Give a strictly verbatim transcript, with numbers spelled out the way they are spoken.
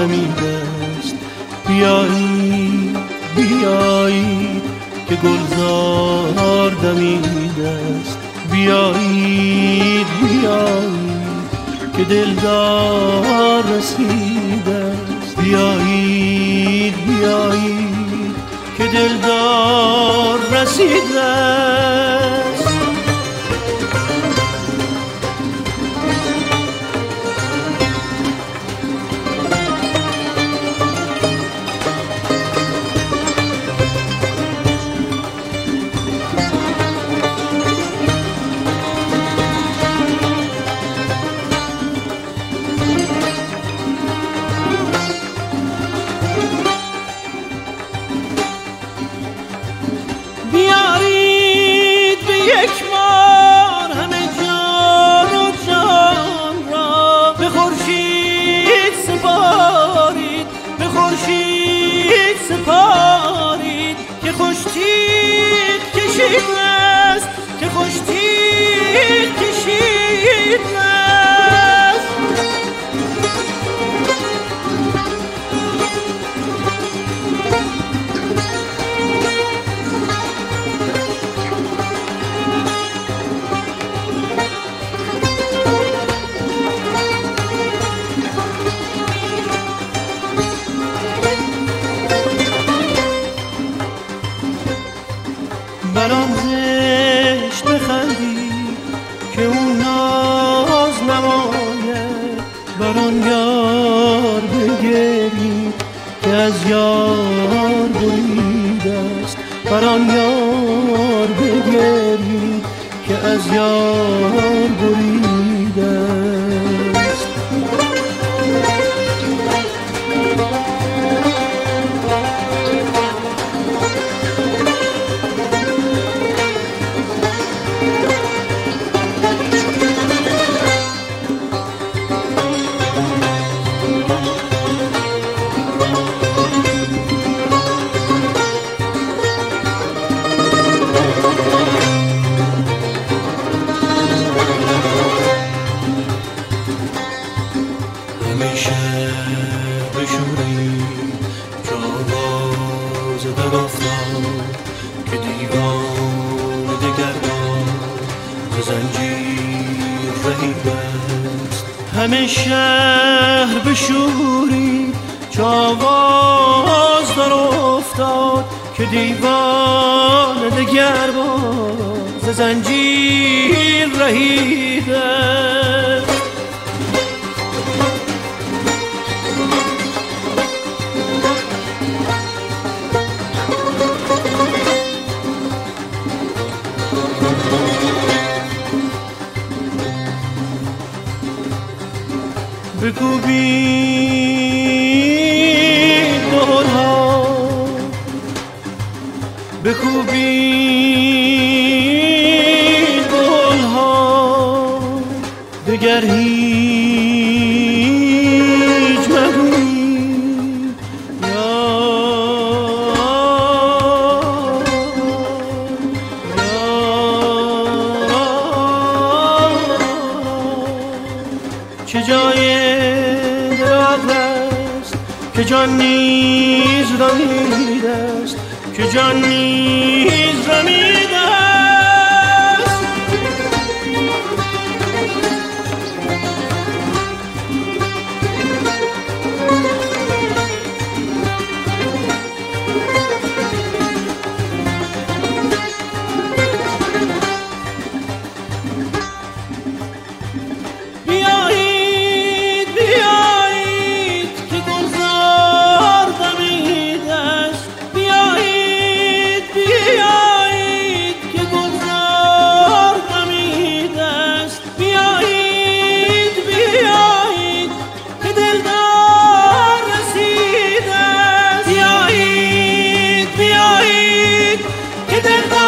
دمیده است. بیایید بیایید که گلزار دمیده است. بیایید بیایید که دلدار رسیده است. بیایید بیایید که دلدار رسیده است. بیارید به یک بار همه جان و جان را به خورشید سپارید، به خورشید سپارید که خوش تیغ کشید است، که خوش تیغ کشید است. بر آن زشت بخندید که اون ناز نماید، بر آن یار بگرید که از یار بریده است، بر آن یار بگرید که از یار بریده است. همیشه بشورید که آواز در افتاد که دیوان دگربار ز زنجیر رهیده است. همه شهر بشورید که آواز در افتاد که دیوان دگربار ز زنجیر رهیده است. بکوبید دهل‌ها، بکوبید دهل‌ها، دگر هیچ مگویید یا چه جای دراغ است که جان نیز رمیده است، که جان نیز رمیده است. بیایید بیایید که گلزار دمیده است. بیایید بیایید که گلزار دمیده است. بیایید بیایید که دلدار رسیده است. بیایید بیایید که دلدار